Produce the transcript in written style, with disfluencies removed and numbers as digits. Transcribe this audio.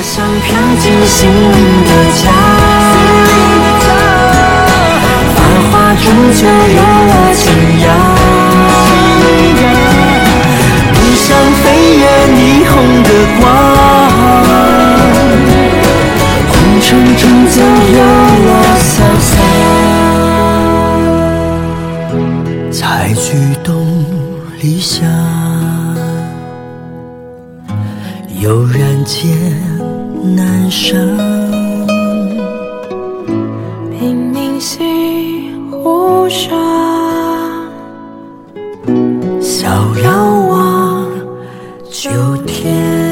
像飘进心灵的家，繁华终究有了天涯。你像飞越霓虹的光，红尘终究有了潇洒，才举动理想，悠然间难舍。 平明西湖上， 逍遥望九天。